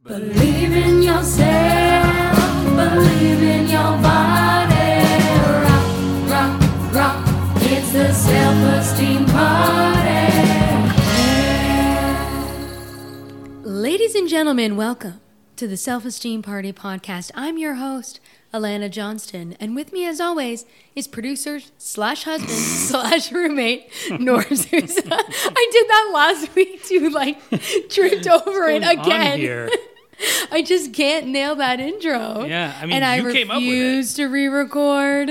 Believe in yourself, believe in your body. Rock, rock, rock, it's the self-esteem party. Ladies and gentlemen, welcome to the Self-Esteem Party podcast. I'm your host, Alana Johnston, and with me as always is producer slash husband slash roommate, Norm Sousa. I did that last week too, tripped over it again. Here? I just can't nail that intro. Yeah, I mean, and I you came up with it. refuse to re-record.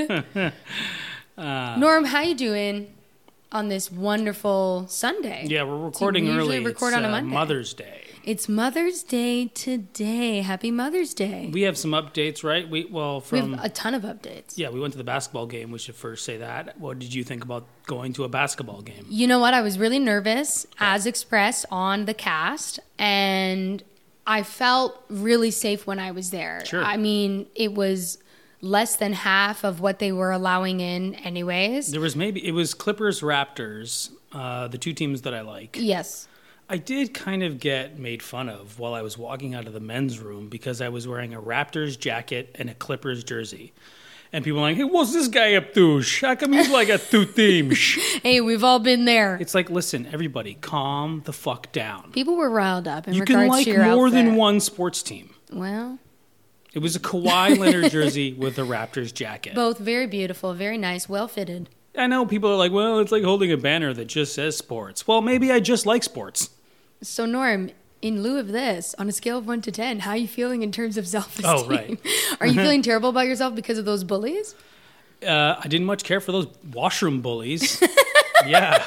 Norm, how you doing on this wonderful Sunday? Yeah, we're recording We early. usually record It's on a Monday. Mother's Day. It's Mother's Day today. Happy Mother's Day. We have some updates, right? We have a ton of updates. Yeah, we went to the basketball game. We should first say that. What did you think about going to a basketball game? You know what? I was really nervous, as expressed on the cast, and I felt really safe when I was there. Sure. I mean, it was less than half of what they were allowing in anyways. It was Clippers, Raptors, the two teams that I like. Yes. I did kind of get made fun of while I was walking out of the men's room because I was wearing a Raptors jacket and a Clippers jersey. And people were like, hey, what's this guy up to? How come he's like a two teams? Hey, we've all been there. It's like, listen, everybody, calm the fuck down. People were riled up in You regards can like to your more outfit. than one sports team. Well, It was a Kawhi Leonard jersey with a Raptors jacket. both very beautiful, very nice, well fitted. I know people are like, well, it's like holding a banner that just says sports. Well, maybe I just like sports. So, Norm, in lieu of this, on a scale of 1 to 10, how are you feeling in terms of self-esteem? Oh, right. Are you feeling terrible about yourself because of those bullies? I didn't much care for those washroom bullies. Yeah.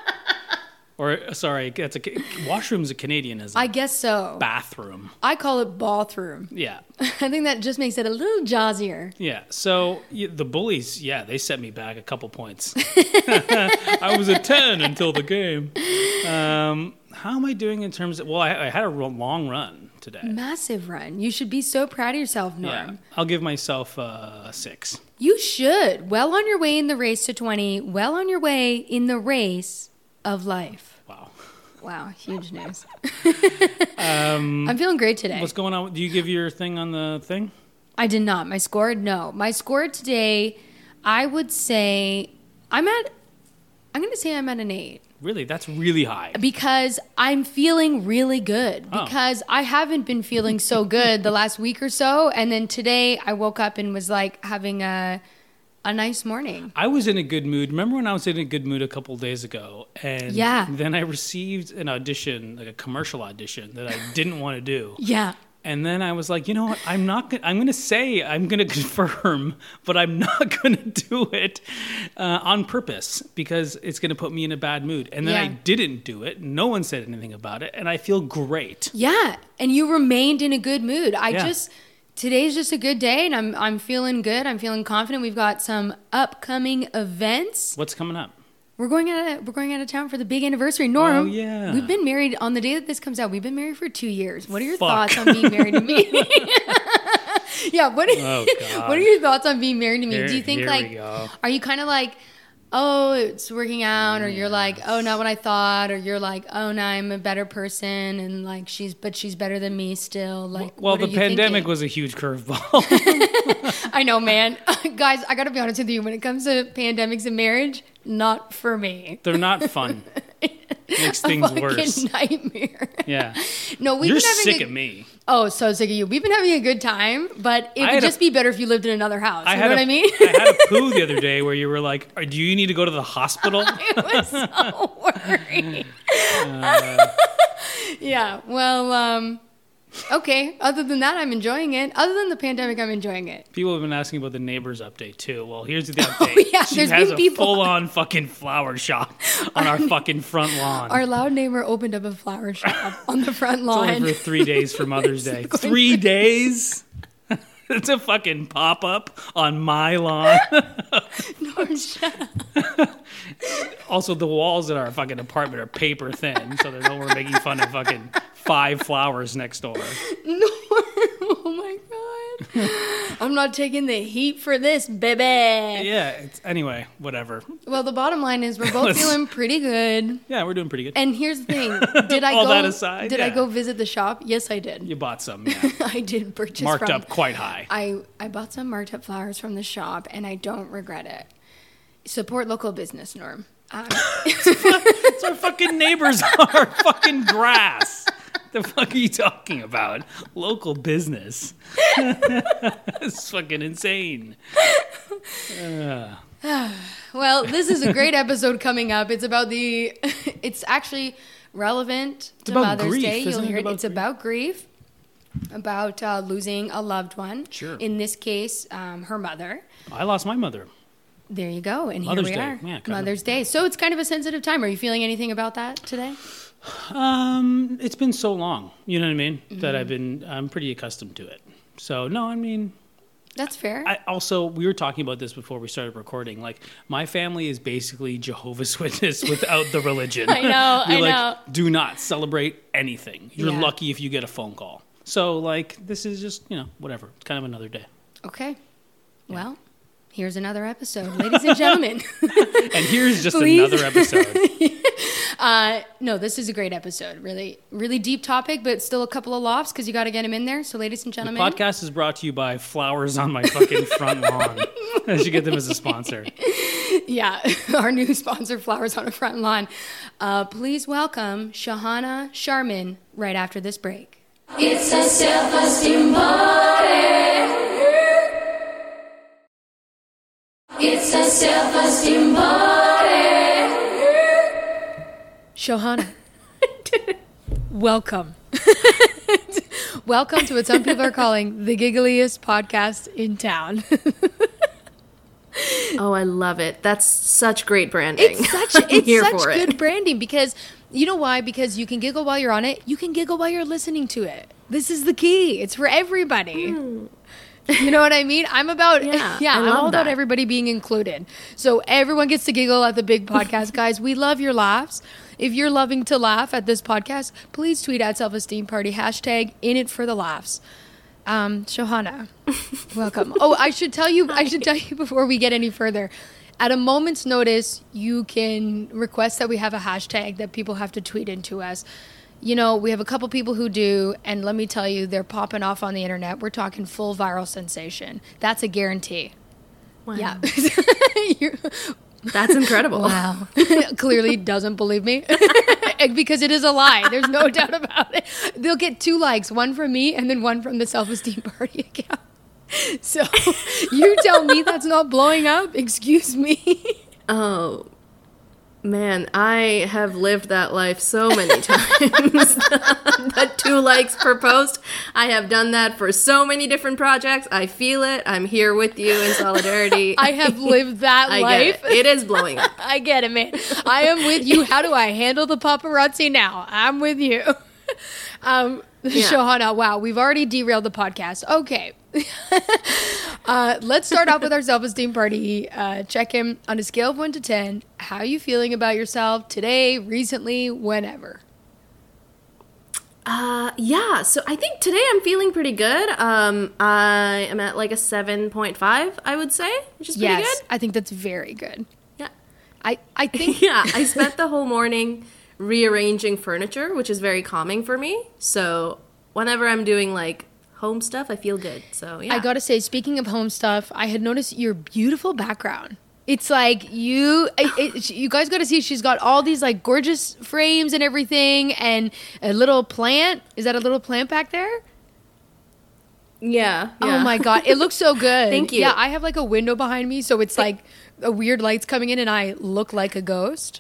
Or, sorry, washroom's a Canadianism. I guess so. Bathroom. I call it bathroom. Yeah. I think that just makes it a little jazzier. Yeah. So the bullies, yeah, they set me back a couple points. I was a 10 until the game. How am I doing in terms of, well, I had a long run today. Massive run. You should be so proud of yourself, Norm. Yeah. I'll give myself a 6. You should. Well on your way in the race to 20. Well on your way in the race of life. Wow. Wow, huge news. I'm feeling great today. What's going on? Do you give your thing on the thing? I did not. My score, no. My score today, I would say, I'm at an 8. Really? That's really high. Because I'm feeling really good. Oh. Because I haven't been feeling so good the last week or so. And then today I woke up and was like having a nice morning. I was in a good mood. Remember when I was in a good mood a couple days ago? And Yeah. then I received an audition, like a commercial audition that I didn't want to do. Yeah. And then I was like, you know what? I'm going to confirm, but I'm not going to do it on purpose because it's going to put me in a bad mood. And then I didn't do it. No one said anything about it. And I feel great. Yeah. And you remained in a good mood. Yeah. Today's just a good day and I'm feeling good. I'm feeling confident. We've got some upcoming events. What's coming up? We're going out of town for the big anniversary. Norm, Oh, yeah. we've been married on the day that this comes out. We've been married for 2 years. What are your Fuck. thoughts on being married to me? Yeah, what Oh, God. are your thoughts on being married to me? Here- Do you think here like, we go. are you kind of like, oh, it's working out, or you're like, oh, not what I thought, or you're like, oh, no, I'm a better person, and like she's better than me still. Like, Well, what are the you pandemic thinking? was a huge curveball. I know, man. Guys, I got to be honest with you. When it comes to pandemics and marriage, not for me. They're not fun. Makes A things fucking worse. nightmare. Yeah. No, we've You're been having sick of me. Oh, so sick of you. We've been having a good time, but it would just be better if you lived in another house. You know what I mean? I had a poo the other day where you were like, do you need to go to the hospital? I was so worried. Yeah. Well, okay. Other than that, I'm enjoying it. Other than the pandemic, I'm enjoying it. People have been asking about the neighbors update too. Well, here's the update. yeah, she there's has been a people- full-on fucking flower shop on our fucking front lawn. Our loud neighbor opened up a flower shop on the front It's lawn. only for 3 days for Mother's Day. going 3 days? It's a fucking pop-up on my lawn. No, shut up. Also, the walls in our fucking apartment are paper thin, so there's no we're making fun of fucking 5 flowers next door. No. Oh my God. I'm not taking the heat for this, baby. Yeah. Anyway, whatever. Well, the bottom line is we're both feeling pretty good. Yeah, we're doing pretty good. And here's the thing. Did I All go, that aside, Did I yeah. go visit the shop? Yes, I did. You bought some, yeah. I did purchase Marked from, up quite high. I bought some marked up flowers from the shop, and I don't regret it. Support local business, Norm. It's our fucking neighbors on our fucking grass. The fuck are you talking about? Local business. It's fucking insane. Well, this is a great episode coming up. It's about it's actually relevant to about Mother's grief, Day. You'll isn't it hear it. about It's grief? about grief, about losing a loved one. Sure. In this case, her mother. I lost my mother. There you go. And Mother's here we Day. are. Yeah, kind of. Mother's Day. So it's kind of a sensitive time. Are you feeling anything about that today? It's been so long, you know what I mean? Mm-hmm. That I'm pretty accustomed to it. So no, I mean, That's fair. we were talking about this before we started recording. Like, my family is basically Jehovah's Witness without the religion. I know, We I know. do not celebrate anything. You're Yeah. lucky if you get a phone call. So like, this is just, whatever. It's kind of another day. Okay. Well, here's another episode, ladies and gentlemen. And here's just Please. another episode. No, this is a great episode. Really, really deep topic, but still a couple of lofts because you got to get them in there. So, ladies and The gentlemen, podcast is brought to you by Flowers on My Fucking Front Lawn. I should get them as a sponsor. yeah, our new sponsor, Flowers on a Front Lawn. Please welcome Shahana Sharman right after this break. It's a self-esteem party. It's a self-esteem party. Shohana, welcome. Welcome to what some people are calling the giggliest podcast in town. Oh, I love it. That's such great branding. It's such I'm here it's for such it. good branding because you know why? Because you can giggle while you're on it. You can giggle while you're listening to it. This is the key. It's for everybody. You know what I mean? I'm about Yeah, I I'm love all about that. everybody being included. So everyone gets to giggle at the big podcast, guys. We love your laughs. If you're loving to laugh at this podcast, please tweet at Self Esteem Party hashtag in it for the laughs. Shohana, welcome. Oh, I should tell you before we get any further. At a moment's notice, you can request that we have a hashtag that people have to tweet into us. You know, we have a couple people who do, and let me tell you, they're popping off on the internet. We're talking full viral sensation. That's a guarantee. Wow. Yeah. That's incredible. Wow. Clearly doesn't believe me because it is a lie. There's no doubt about it. They'll get 2 likes, one from me and then one from the Self-Esteem Party account. So you tell me that's not blowing up? Excuse me. Oh, man, I have lived that life so many times. That 2 likes per post. I have done that for so many different projects. I feel it. I'm here with you in solidarity. I have lived that I life. get it. It is blowing up. I get it, man. I am with you. How do I handle the paparazzi now? I'm with you. Shohana, wow, we've already derailed the podcast. Okay. Let's start off with our self-esteem party. Check in on a scale of 1 to 10. How are you feeling about yourself today, recently, whenever? Yeah, so I think today I'm feeling pretty good. I am at like a 7.5, I would say, which is pretty good. I think that's very good. Yeah. I think Yeah, I spent the whole morning rearranging furniture, which is very calming for me. So whenever I'm doing like home stuff, I feel good. So yeah. I gotta say, speaking of home stuff, I had noticed your beautiful background. It's like you guys gotta see, she's got all these like gorgeous frames and everything and a little plant. Is that a little plant back there? Yeah. Oh my God. It looks so good. Thank you. Yeah, I have like a window behind me, so it's like a weird light's coming in and I look like a ghost.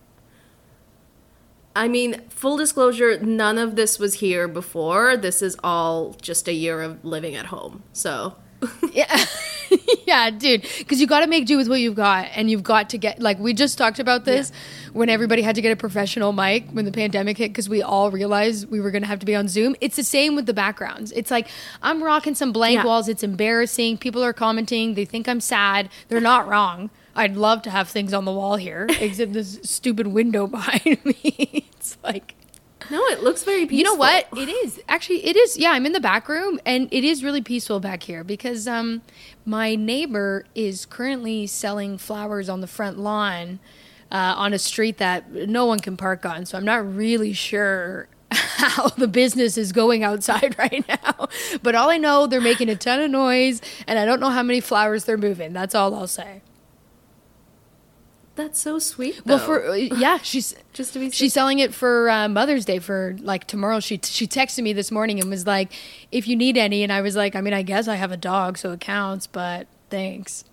I mean, full disclosure, none of this was here before. This is all just a year of living at home. So Yeah. Yeah, dude. Because you got to make do with what you've got. And you've got to get, like, we just talked about this when everybody had to get a professional mic when the pandemic hit because we all realized we were going to have to be on Zoom. It's the same with the backgrounds. It's like, I'm rocking some blank walls. It's embarrassing. People are commenting. They think I'm sad. They're not wrong. I'd love to have things on the wall here, except this stupid window behind me. It's like, No, it looks very peaceful. You know what? It is. Actually, it is. Yeah, I'm in the back room, and it is really peaceful back here because my neighbor is currently selling flowers on the front lawn on a street that no one can park on. So I'm not really sure how the business is going outside right now. But all I know, they're making a ton of noise, and I don't know how many flowers they're moving. That's all I'll say. That's so sweet, though. Well, she's just to be she's selling it for Mother's Day for like tomorrow. She texted me this morning and was like, "If you need any," and I was like, "I mean, I guess I have a dog, so it counts, but thanks."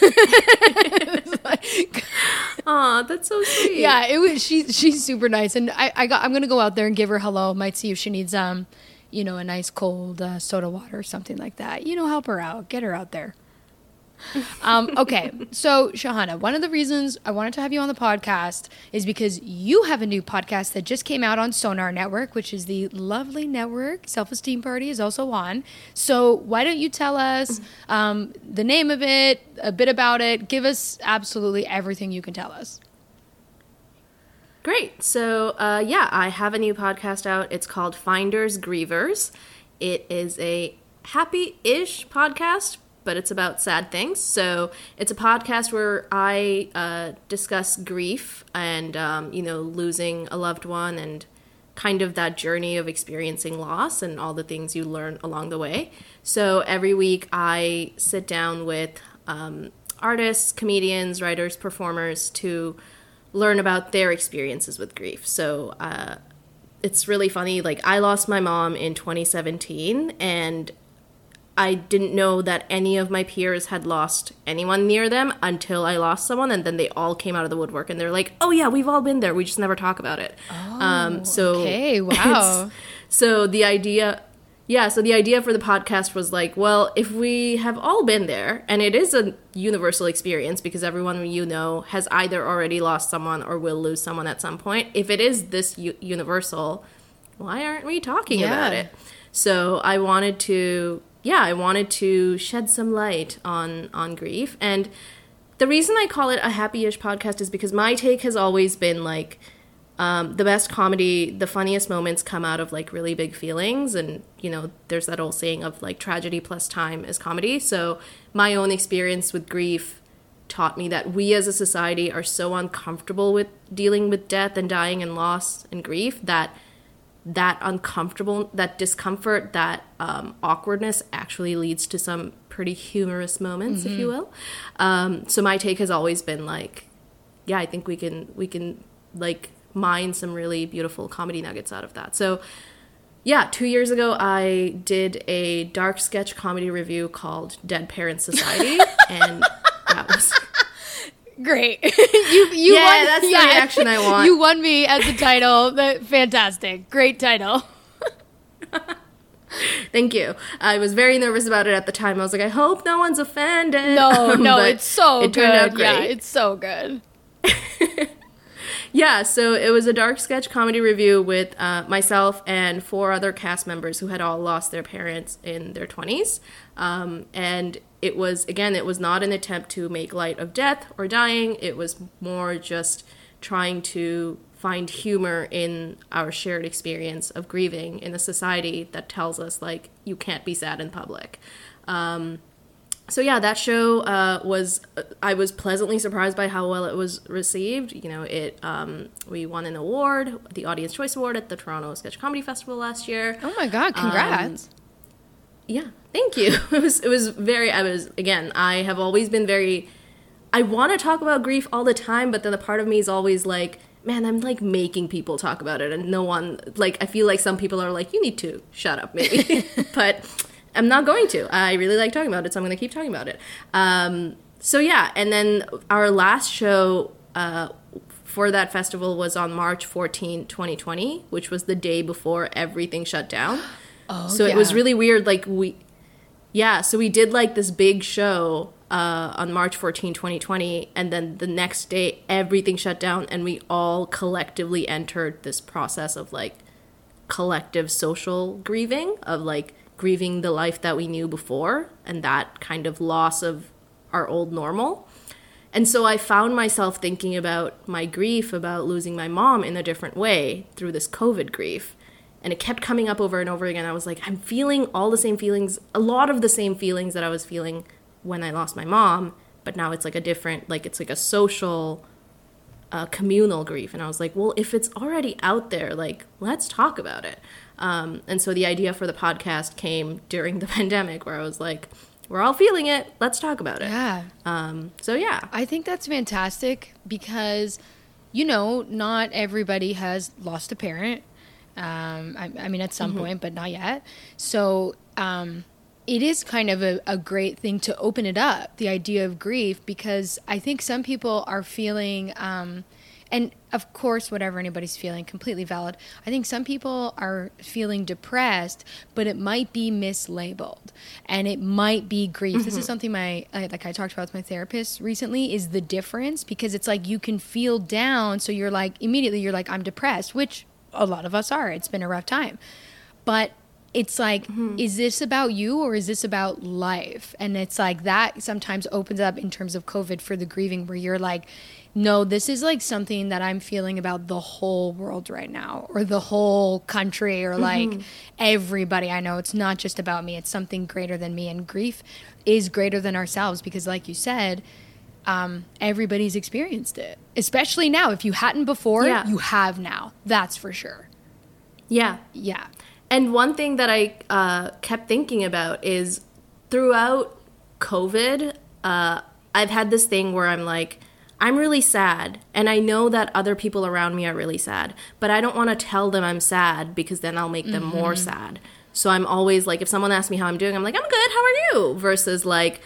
Aw, that's so sweet. Yeah, it was. She's super nice, and I'm gonna go out there and give her hello. Might see if she needs a nice cold soda water or something like that. Help her out, get her out there. Okay, so Shahana, one of the reasons I wanted to have you on the podcast is because you have a new podcast that just came out on Sonar Network, which is the lovely network Self-Esteem Party is also on. So why don't you tell us the name of it, a bit about it, give us absolutely everything you can tell us. Great. So, I have a new podcast out. It's called Finders Grievers. It is a happy-ish podcast, but it's about sad things. So it's a podcast where I discuss grief and, losing a loved one and kind of that journey of experiencing loss and all the things you learn along the way. So every week I sit down with artists, comedians, writers, performers to learn about their experiences with grief. So it's really funny. Like, I lost my mom in 2017, and I didn't know that any of my peers had lost anyone near them until I lost someone, and then they all came out of the woodwork, and they're like, "Oh yeah, we've all been there. We just never talk about it." Okay, wow. So the idea for the podcast was like, well, if we have all been there, and it is a universal experience because everyone has either already lost someone or will lose someone at some point. If it is this universal, why aren't we talking about it? So I wanted to shed some light on grief. And the reason I call it a happy-ish podcast is because my take has always been like, the best comedy, the funniest moments come out of like really big feelings. And, there's that old saying of like tragedy plus time is comedy. So my own experience with grief taught me that we as a society are so uncomfortable with dealing with death and dying and loss and grief that discomfort, that awkwardness actually leads to some pretty humorous moments, if you will. So my take has always been like, yeah, I think we can like mine some really beautiful comedy nuggets out of that. So yeah, 2 years ago I did a dark sketch comedy review called Dead Parents Society, and that was great. you won. That's the reaction I want. You won me as the title. Fantastic. Great title. Thank you. I was very nervous about it at the time. I was like, I hope no one's offended. No, it's so good. It turned out great. Yeah, it's so good. Yeah, so it was a dark sketch comedy review with myself and 4 other cast members who had all lost their parents in their 20s. And it was not an attempt to make light of death or dying. It was more just trying to find humor in our shared experience of grieving in a society that tells us, like, you can't be sad in public. So yeah, that show I was pleasantly surprised by how well it was received. We won an award, the Audience Choice Award at the Toronto Sketch Comedy Festival last year. Oh my God, congrats. Yeah, thank you. I have always been I want to talk about grief all the time, but then the part of me is always like, man, I'm like making people talk about it, and no one, like, I feel like some people are like, you need to shut up maybe, but I'm not going to. I really like talking about it, so I'm going to keep talking about it. So yeah, and then our last show for that festival was on March 14, 2020, which was the day before everything shut down. It was really weird. Like we did like this big show on March 14, 2020, and then the next day everything shut down, and we all collectively entered this process of like collective social grieving, of like grieving the life that we knew before and that kind of loss of our old normal. And so I found myself thinking about my grief about losing my mom in a different way through this COVID grief. And it kept coming up over and over again. I was like, I'm feeling all the same feelings, a lot of the same feelings that I was feeling when I lost my mom, but now it's like a different, like it's like a social, communal grief. And I was like, well, if it's already out there, like, let's talk about it. And so the idea for the podcast came during the pandemic, where I was like, we're all feeling it. Let's talk about it. Yeah. So yeah. I think that's fantastic because, you know, not everybody has lost a parent. I mean, at some point, but not yet. So it is kind of a great thing to open it up, the idea of grief, because I think some people are feeling, and of course, whatever anybody's feeling, completely valid. I think some people are feeling depressed, but it might be mislabeled, and it might be grief. This is something I talked about with my therapist recently, is the difference, because it's like you can feel down, so you're like, immediately you're like, I'm depressed, which a lot of us are. It's been a rough time. But it's like, is this about you or is this about life? And it's like that sometimes opens up in terms of COVID for the grieving, where you're like, no, this is like something that I'm feeling about the whole world right now, or the whole country, or like everybody I know. It's not just about me. It's something greater than me. And grief is greater than ourselves, because like you said, everybody's experienced it, especially now. If you hadn't before, you have now. That's for sure. Yeah. Yeah. And one thing that I kept thinking about is throughout COVID, I've had this thing where I'm like, I'm really sad, and I know that other people around me are really sad, but I don't want to tell them I'm sad, because then I'll make them more sad. So I'm always like, if someone asks me how I'm doing, I'm like, I'm good, how are you? Versus like,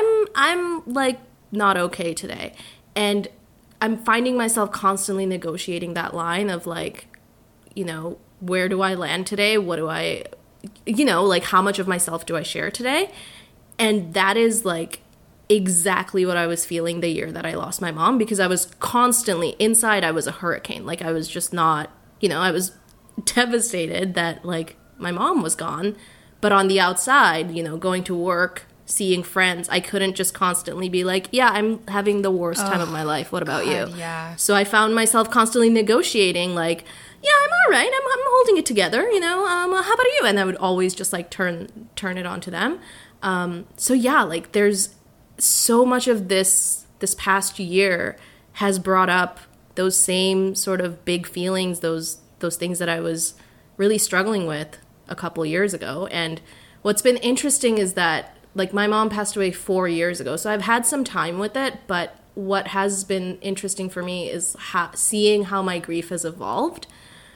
I'm like not okay today. And I'm finding myself constantly negotiating that line of like, you know, where do I land today? What do I, you know, like how much of myself do I share today? And that is like exactly what I was feeling the year that I lost my mom, because I was constantly inside. I was a hurricane. Like I was just not, you know, I was devastated that like my mom was gone. But on the outside, you know, going to work, seeing friends, I couldn't just constantly be like, yeah, I'm having the worst time of my life. What about you? Yeah. So I found myself constantly negotiating like, yeah, I'm all right. I'm holding it together, you know, how about you? And I would always just like turn it on to them. So yeah, like there's so much of this past year has brought up those same sort of big feelings, those things that I was really struggling with a couple years ago. And what's been interesting is that like my mom passed away 4 years ago, so I've had some time with it, but what has been interesting for me is seeing how my grief has evolved,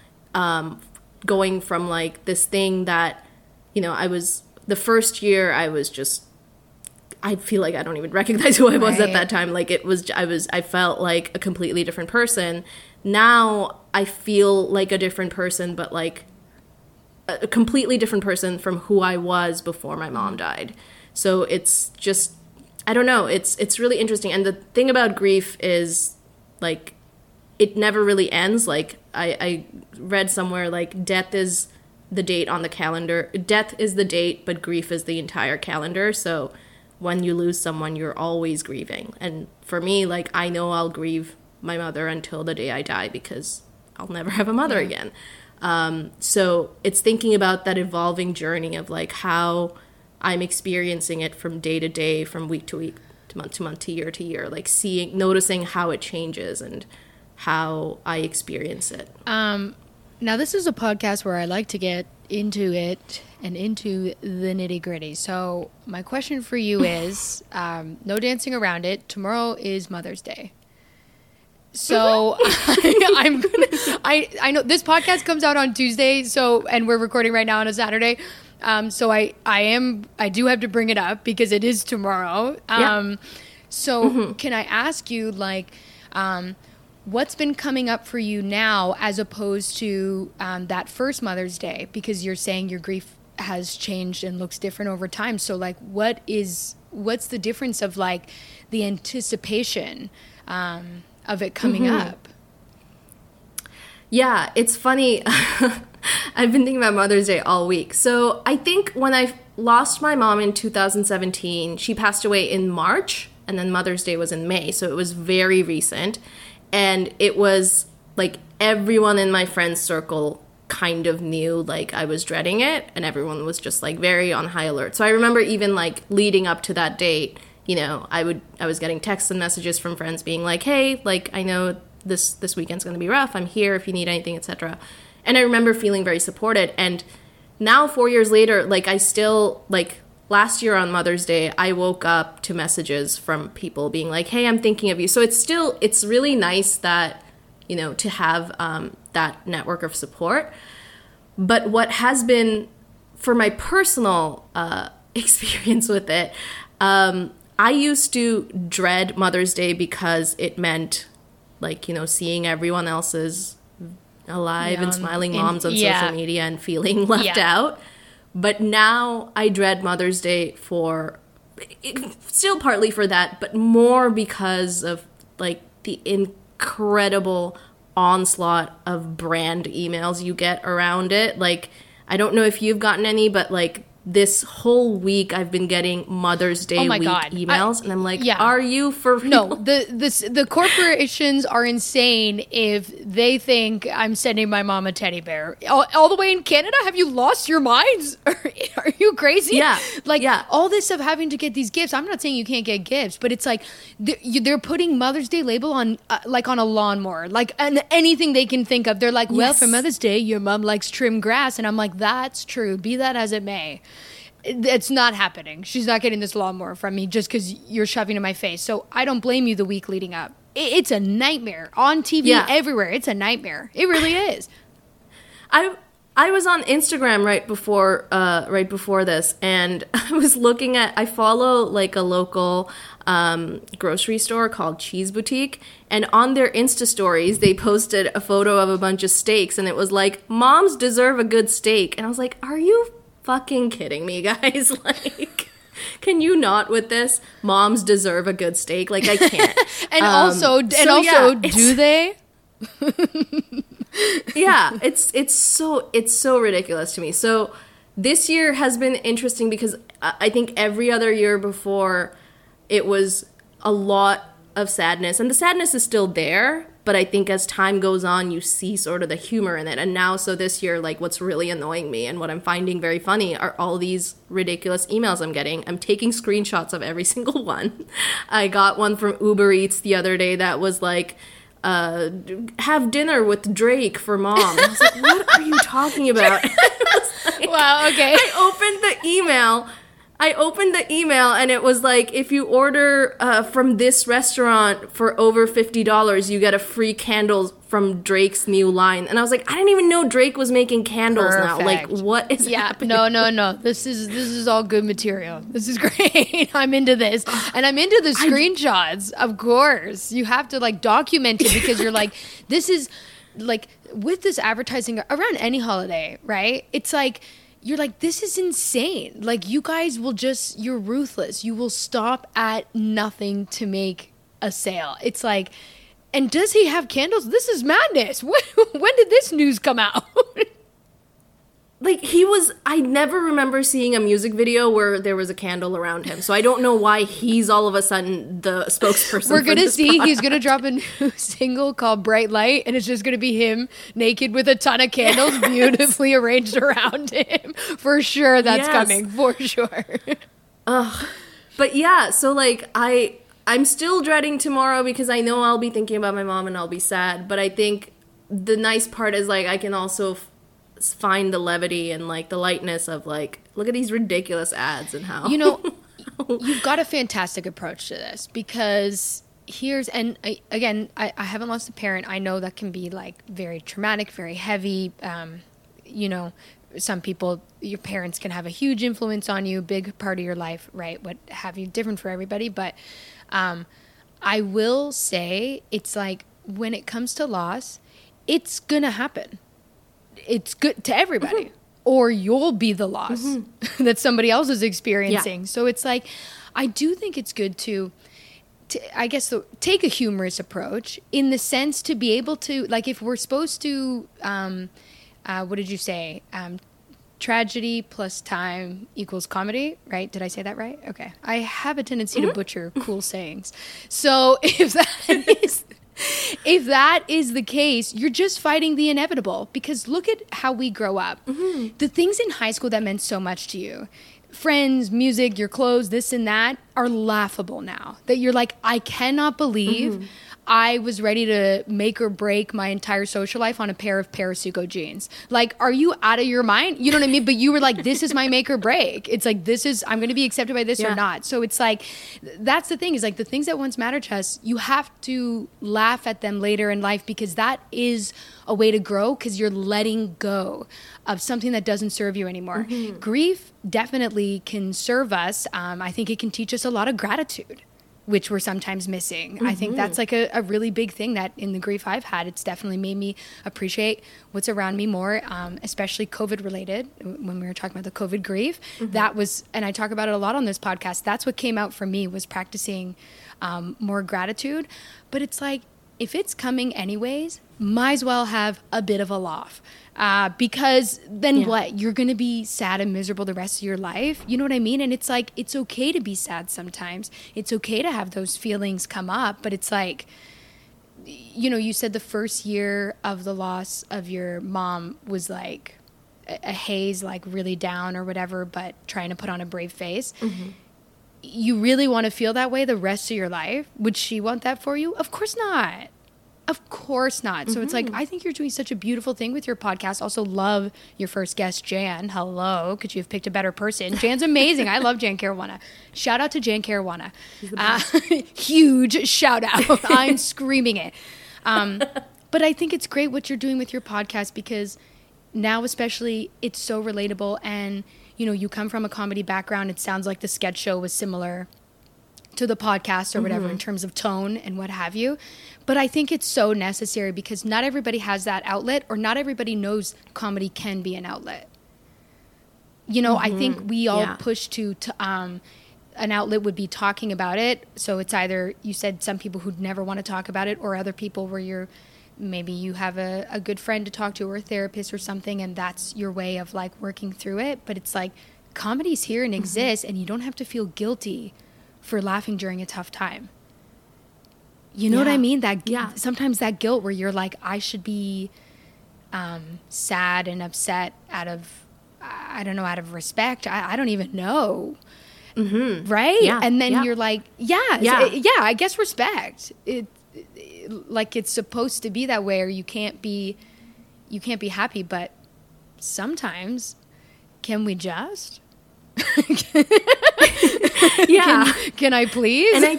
going from like this thing that, you know, the first year I feel like I don't even recognize who I was at that time. Like I felt like a completely different person. Now I feel like a different person, but like a completely different person from who I was before my mom died. So it's just, I don't know. It's really interesting. And the thing about grief is like, it never really ends. Like I read somewhere like death is the date on the calendar. Death is the date, but grief is the entire calendar. So when you lose someone, you're always grieving. And for me, like, I know I'll grieve my mother until the day I die, because I'll never have a mother again. So it's thinking about that evolving journey of like how I'm experiencing it from day to day, from week to week, to month, to year, like noticing how it changes and how I experience it. Now, this is a podcast where I like to get into it and into the nitty-gritty. So my question for you is, no dancing around it. Tomorrow is Mother's Day. So I know this podcast comes out on Tuesday, and we're recording right now on a Saturday. So I do have to bring it up because it is tomorrow. So can I ask you, like, what's been coming up for you now as opposed to that first Mother's Day? Because you're saying your grief has changed and looks different over time. So like, what's the difference of like the anticipation of it coming up? Yeah, it's funny. I've been thinking about Mother's Day all week. So I think when I lost my mom in 2017, she passed away in March and then Mother's Day was in May, so it was very recent. And it was like everyone in my friend's circle kind of knew like I was dreading it, and everyone was just like very on high alert. So I remember even like leading up to that date, you know, I was getting texts and messages from friends being like, hey, like I know this weekend's going to be rough. I'm here if you need anything, etc. And I remember feeling very supported. And now 4 years later, like I still, like last year on Mother's Day, I woke up to messages from people being like, hey, I'm thinking of you. So it's really nice that, you know, to have that network of support. But what has been, for my personal experience with it, I used to dread Mother's Day because it meant, like, you know, seeing everyone else's alive and smiling moms on social media and feeling left out. But now I dread Mother's Day still partly for that, but more because of, like, the incredible onslaught of brand emails you get around it. Like, I don't know if you've gotten any, but, like, this whole week I've been getting Mother's Day week emails, and I'm like, are you for real? No, the corporations are insane if they think I'm sending my mom a teddy bear. All the way in Canada? Have you lost your minds? Are you crazy? Yeah. Like, all this of having to get these gifts, I'm not saying you can't get gifts, but it's like, they're putting Mother's Day label on, like on a lawnmower, like, and anything they can think of. They're like, well, for Mother's Day, your mom likes trim grass. And I'm like, that's true. Be that as it may. It's not happening. She's not getting this lawnmower from me just because you're shoving it in my face. So I don't blame you the week leading up. It's a nightmare. On TV, everywhere. It's a nightmare. It really is. I was on Instagram right before this, and I follow like a local grocery store called Cheese Boutique, and on their Insta stories, they posted a photo of a bunch of steaks, and it was like, moms deserve a good steak. And I was like, are you fucking kidding me, guys? Like, can you not with this? Moms deserve a good steak. Like, I can't. Do they? Yeah, it's so ridiculous to me. So this year has been interesting because I think every other year before it was a lot of sadness, and the sadness is still there, but I think as time goes on, you see sort of the humor in it. And now, so this year, like, what's really annoying me and what I'm finding very funny are all these ridiculous emails I'm getting. I'm taking screenshots of every single one. I got one from Uber Eats the other day that was like, have dinner with Drake for mom. I was like, what are you talking about? Like, wow, okay. I opened the email and it was like, if you order from this restaurant for over $50, you get a free candle from Drake's new line. And I was like, I didn't even know Drake was making candles now. Like, what is happening? No. This is all good material. This is great. I'm into this. And I'm into the screenshots, of course. You have to, like, document it because you're like, this is, like, with this advertising around any holiday, right? It's like, you're like, this is insane. Like, you guys will you're ruthless. You will stop at nothing to make a sale. It's like, and does he have candles? This is madness. When did this news come out? Like, I never remember seeing a music video where there was a candle around him. So I don't know why he's all of a sudden the spokesperson. We're going to see, he's going to drop a new single called Bright Light, and it's just going to be him naked with a ton of candles beautifully arranged around him. For sure that's coming, for sure. But yeah, so like, I'm still dreading tomorrow because I know I'll be thinking about my mom and I'll be sad. But I think the nice part is, like, I can also find the levity and, like, the lightness of, like, look at these ridiculous ads and how, you know, you've got a fantastic approach to this because I haven't lost a parent. I know that can be, like, very traumatic, very heavy. You know, some people, your parents can have a huge influence on you, big part of your life, right? What have you, different for everybody. But I will say, it's like, when it comes to loss, it's gonna happen. It's good to everybody, mm-hmm. or you'll be the loss mm-hmm. that somebody else is experiencing. Yeah. So it's like, I do think it's good to I guess, take a humorous approach in the sense to be able to, like, if we're supposed to, what did you say? tragedy plus time equals comedy, right? Did I say that right? Okay. I have a tendency to butcher cool sayings. So if that is the case, you're just fighting the inevitable, because look at how we grow up. Mm-hmm. The things in high school that meant so much to you, friends, music, your clothes, this and that, are laughable now. That you're like, I cannot believe I was ready to make or break my entire social life on a pair of Parasuco jeans. Like, are you out of your mind? You know what I mean? But you were like, this is my make or break. It's like, I'm going to be accepted by this or not. So it's like, that's the thing, is like the things that once mattered to us, you have to laugh at them later in life, because that is a way to grow, because you're letting go of something that doesn't serve you anymore. Mm-hmm. Grief definitely can serve us. I think it can teach us a lot of gratitude, which we're sometimes missing. Mm-hmm. I think that's like a really big thing that in the grief I've had, it's definitely made me appreciate what's around me more, especially COVID related. When we were talking about the COVID grief, that was, and I talk about it a lot on this podcast, that's what came out for me, was practicing more gratitude. But it's like, if it's coming anyways, might as well have a bit of a laugh. Because then what? You're going to be sad and miserable the rest of your life. You know what I mean? And it's like, it's okay to be sad sometimes. It's okay to have those feelings come up. But it's like, you know, you said the first year of the loss of your mom was like a haze, like really down or whatever, but trying to put on a brave face. Mm-hmm. You really want to feel that way the rest of your life? Would she want that for you? Of course not. Of course not. So it's like, I think you're doing such a beautiful thing with your podcast. Also love your first guest, Jan. Hello. Could you have picked a better person? Jan's amazing. I love Jan Caruana. Shout out to Jan Caruana. Huge shout out. I'm screaming it. But I think it's great what you're doing with your podcast, because now especially it's so relatable. And, you know, you come from a comedy background. It sounds like the sketch show was similar to the podcast or whatever in terms of tone and what have you. But I think it's so necessary, because not everybody has that outlet, or not everybody knows comedy can be an outlet. You know, I think we all push to an outlet would be talking about it. So it's either, you said some people who'd never want to talk about it, or other people where maybe you have a good friend to talk to, or a therapist or something, and that's your way of like working through it. But it's like, comedy's here and exists, and you don't have to feel guilty for laughing during a tough time. You know what I mean? Sometimes that guilt where you're like, I should be sad and upset out of, I don't know, out of respect. I don't even know. Mm-hmm. Right? Yeah. And then you're like, I guess respect. Like it's supposed to be that way, or you can't be happy. But sometimes, can we just? Can I please? And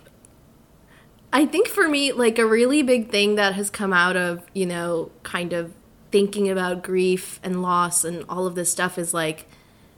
I think for me, like a really big thing that has come out of, you know, kind of thinking about grief and loss and all of this stuff is like,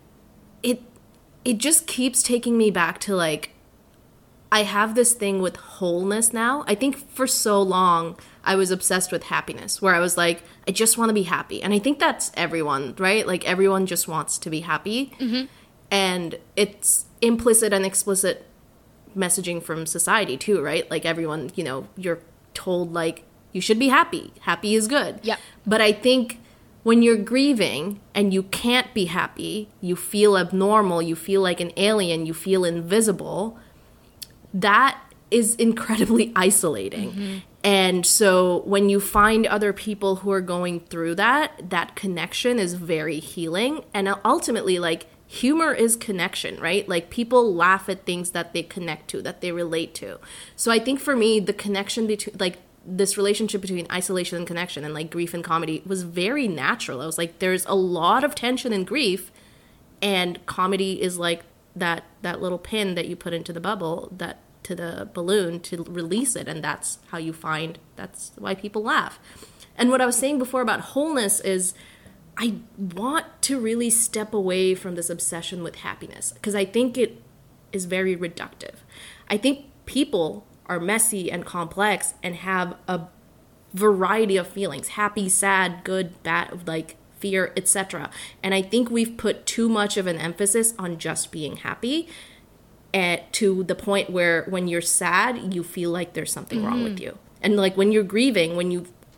it just keeps taking me back to like, I have this thing with wholeness now. I think for so long I was obsessed with happiness, where I was like, I just want to be happy. And I think that's everyone, right? Like everyone just wants to be happy. Mm-hmm. And it's implicit and explicit messaging from society too, right? Like everyone, you know, you're told like, you should be happy. Happy is good. Yeah. But I think when you're grieving and you can't be happy, you feel abnormal, you feel like an alien, you feel invisible, that is incredibly isolating. Mm-hmm. And so when you find other people who are going through that connection is very healing. And ultimately, like, humor is connection, right? Like, people laugh at things that they connect to, that they relate to. So I think for me, the connection between, like, this relationship between isolation and connection and, like, grief and comedy was very natural. I was like, there's a lot of tension in grief, and comedy is like that little pin that you put into the bubble, that to the balloon to release it, and that's why people laugh. And what I was saying before about wholeness is, I want to really step away from this obsession with happiness, because I think it is very reductive. I think people are messy and complex and have a variety of feelings: happy, sad, good, bad, like fear, etc. And I think we've put too much of an emphasis on just being happy, to the point where when you're sad, you feel like there's something wrong with you. And like when you're grieving, when you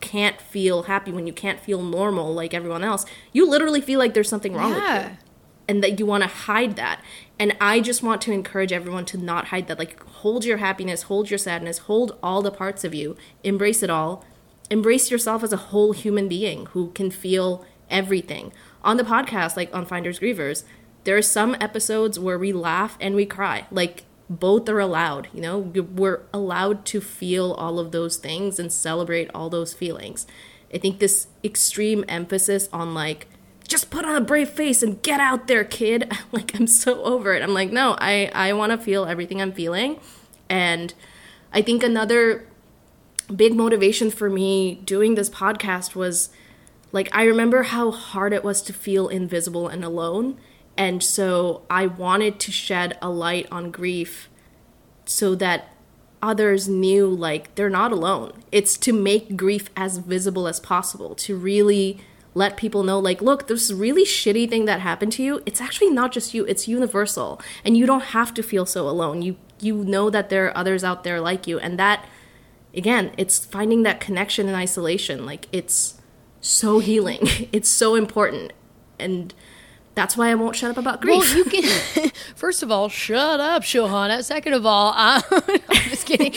can't feel happy, when you can't feel normal like everyone else, you literally feel like there's something wrong with you. And that you want to hide that. And I just want to encourage everyone to not hide that. Like, hold your happiness, hold your sadness, hold all the parts of you, embrace it all. Embrace yourself as a whole human being who can feel everything. On the podcast, like on Finders Grievers, there are some episodes where we laugh and we cry. Like, both are allowed, you know? We're allowed to feel all of those things and celebrate all those feelings. I think this extreme emphasis on, like, just put on a brave face and get out there, kid. Like, I'm so over it. I'm like, no, I want to feel everything I'm feeling. And I think another big motivation for me doing this podcast was, like, I remember how hard it was to feel invisible and alone. And so I wanted to shed a light on grief so that others knew, like, they're not alone. It's to make grief as visible as possible, to really let people know, like, look, this really shitty thing that happened to you, it's actually not just you, it's universal. And you don't have to feel so alone. You know that there are others out there like you. And that, again, it's finding that connection in isolation. Like, it's so healing. It's so important. And that's why I won't shut up about grief. Well, you can, first of all, shut up, Shohana. Second of all, I'm just kidding.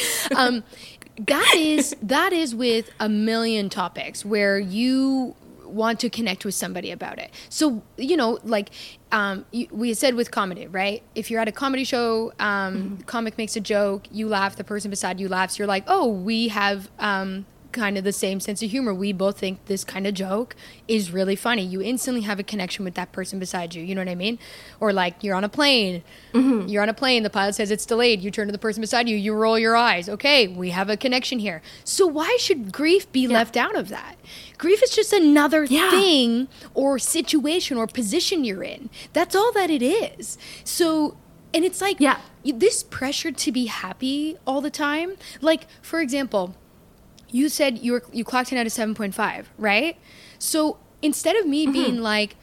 That is with a million topics where you want to connect with somebody about it. So, you know, like we said with comedy, right? If you're at a comedy show, comic makes a joke, you laugh, the person beside you laughs, you're like, oh, we have kind of the same sense of humor. We both think this kind of joke is really funny. You instantly have a connection with that person beside you. You know what I mean? Or like, you're on a plane. You're on a plane. The pilot says it's delayed. You turn to the person beside you. You roll your eyes. Okay, we have a connection here. So why should grief be left out of that? Grief is just another thing or situation or position you're in. That's all that it is. So, and it's like, this pressure to be happy all the time. Like, for example, you said you clocked in at a 7.5, right? So instead of me being like,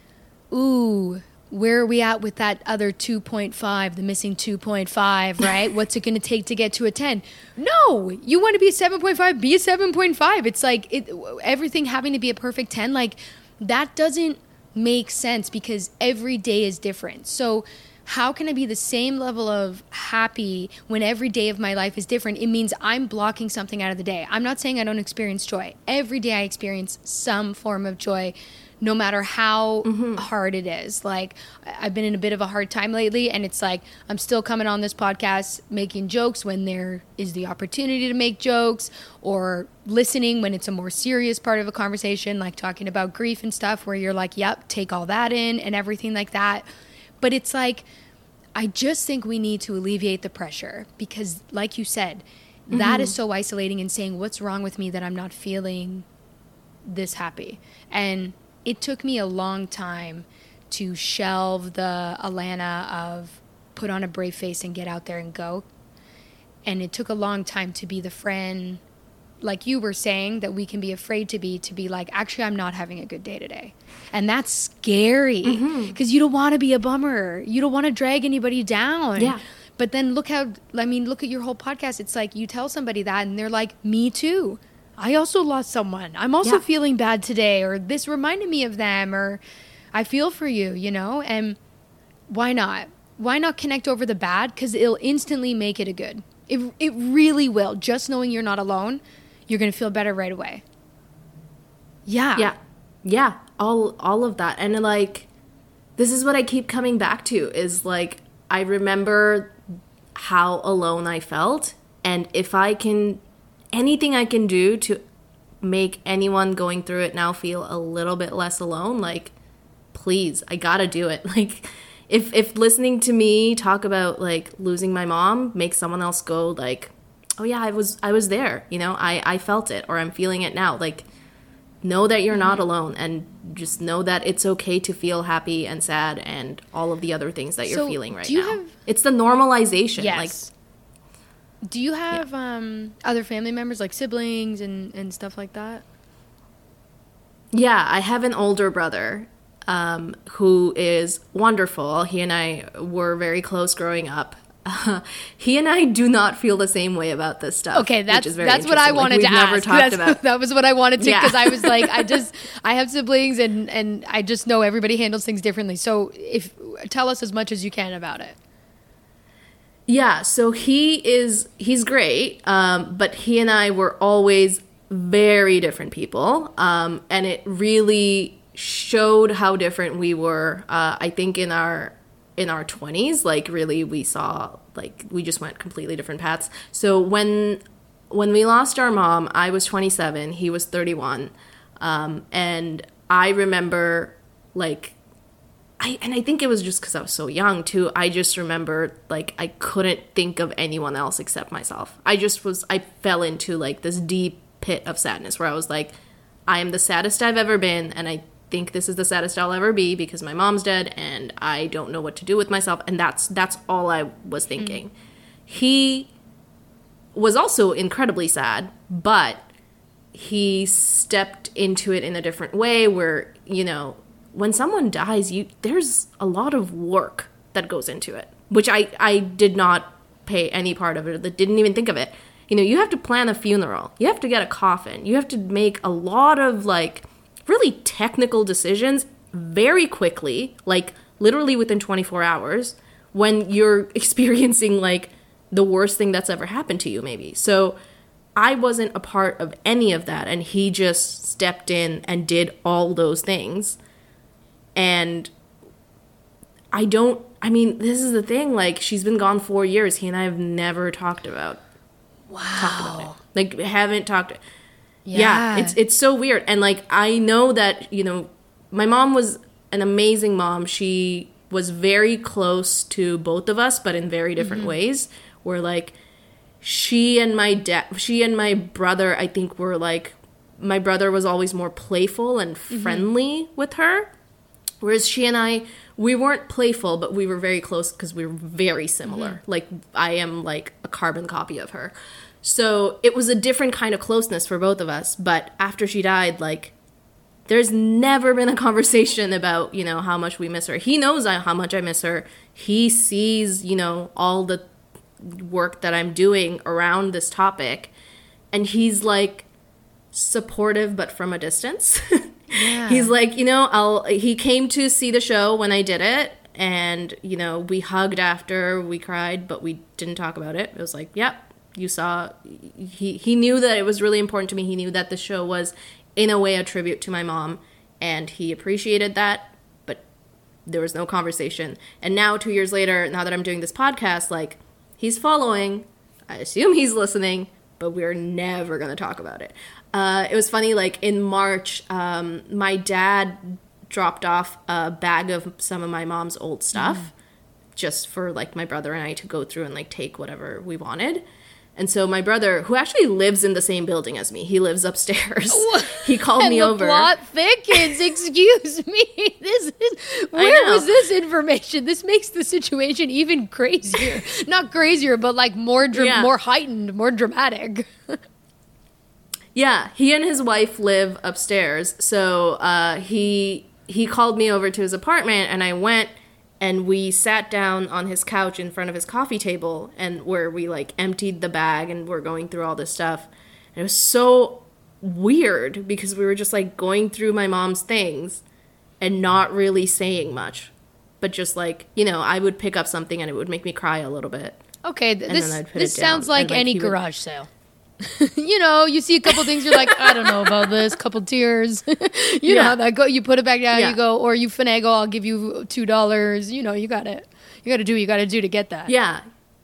ooh, where are we at with that other 2.5, the missing 2.5, right? What's it going to take to get to a 10? No, you want to be a 7.5, be a 7.5. It's like everything having to be a perfect 10. Like, that doesn't make sense because every day is different. So how can I be the same level of happy when every day of my life is different? It means I'm blocking something out of the day. I'm not saying I don't experience joy. Every day I experience some form of joy, no matter how hard it is. Like, I've been in a bit of a hard time lately, and it's like I'm still coming on this podcast making jokes when there is the opportunity to make jokes, or listening when it's a more serious part of a conversation, like talking about grief and stuff, where you're like, yep, take all that in and everything like that. But it's like, I just think we need to alleviate the pressure because, like you said, that is so isolating and saying, what's wrong with me that I'm not feeling this happy? And it took me a long time to shelve the Alana of put on a brave face and get out there and go. And it took a long time to be the friend, like you were saying, that we can be afraid to be like, actually, I'm not having a good day today. And that's scary because you don't want to be a bummer. You don't want to drag anybody down. Yeah. But then look at your whole podcast. It's like you tell somebody that and they're like, me too. I also lost someone. I'm also feeling bad today, or this reminded me of them, or I feel for you, you know? And why not? Why not connect over the bad? Because it'll instantly make it a good. It really will. Just knowing you're not alone, you're going to feel better right away. Yeah. All of that. And like, this is what I keep coming back to is like, I remember how alone I felt. And if I can, anything I can do to make anyone going through it now feel a little bit less alone, like, please, I gotta do it. Like, if listening to me talk about like losing my mom makes someone else go like, oh yeah, I was there, you know, I felt it, or I'm feeling it now. Like, know that you're not alone, and just know that it's okay to feel happy and sad and all of the other things that you're feeling right now. It's the normalization. Yes. Like, do you have other family members, like siblings and stuff like that? Yeah, I have an older brother who is wonderful. He and I were very close growing up. He and I do not feel the same way about this stuff. Okay, which is very that's what I interesting. wanted Like, to we've never ask. talked about. That was what I wanted to, Yeah. because I was like, I have siblings, and I just know everybody handles things differently. So tell us as much as you can about it. Yeah, so he's great, but he and I were always very different people, and it really showed how different we were. I think in our 20s, like really we saw, like we just went completely different paths. So when we lost our mom, I was 27, he was 31, and I remember like. I think it was just because I was so young, too. I just remember, like, I couldn't think of anyone else except myself. I fell into, like, this deep pit of sadness where I was like, I am the saddest I've ever been, and I think this is the saddest I'll ever be because my mom's dead, and I don't know what to do with myself, and that's all I was thinking. He was also incredibly sad, but he stepped into it in a different way where, you know, when someone dies, there's a lot of work that goes into it, which I did not pay any part of it, that didn't even think of it. You know, you have to plan a funeral. You have to get a coffin. You have to make a lot of, like, really technical decisions very quickly, like, literally within 24 hours, when you're experiencing, like, the worst thing that's ever happened to you, maybe. So I wasn't a part of any of that, and he just stepped in and did all those things. And this is the thing, like, she's been gone 4 years. He and I have never talked about it. Like, haven't talked. Yeah, it's so weird. And, like, I know that, you know, my mom was an amazing mom. She was very close to both of us, but in very different ways. Where, like, she and my brother, I think, were, like, my brother was always more playful and friendly with her. Whereas she and I, we weren't playful, but we were very close because we were very similar. Like, I am, like, a carbon copy of her. So it was a different kind of closeness for both of us. But after she died, like, there's never been a conversation about, you know, how much we miss her. He knows how much I miss her. He sees, you know, all the work that I'm doing around this topic. And he's, like, supportive, but from a distance. Yeah. He's like, you know, he came to see the show when I did it, and, you know, we hugged after, we cried, but we didn't talk about it. It was like, yep, you saw, he knew that it was really important to me. He knew that the show was, in a way, a tribute to my mom, and he appreciated that, but there was no conversation. And now, 2 years later, now that I'm doing this podcast, like, he's following, I assume he's listening, but we're never going to talk about it. It was funny, like, in March, my dad dropped off a bag of some of my mom's old stuff just for, like, my brother and I to go through and, like, take whatever we wanted. And so my brother, who actually lives in the same building as me, he lives upstairs. He called me over. And the plot thickens. Excuse me. Where was this information? This makes the situation even crazier. Not crazier, but, like, more heightened, more dramatic. Yeah, he and his wife live upstairs, so he called me over to his apartment, and I went, and we sat down on his couch in front of his coffee table, and where we, like, emptied the bag, and we're going through all this stuff. And it was so weird, because we were just, like, going through my mom's things, and not really saying much, but just, like, you know, I would pick up something, and it would make me cry a little bit. Okay, this sounds like any garage sale. You know, you see a couple things, you're like, I don't know about this, couple tears. You know how that go. You put it back down, you go, or you finagle, I'll give you $2. You know, you got to do what you got to do to get that. Yeah.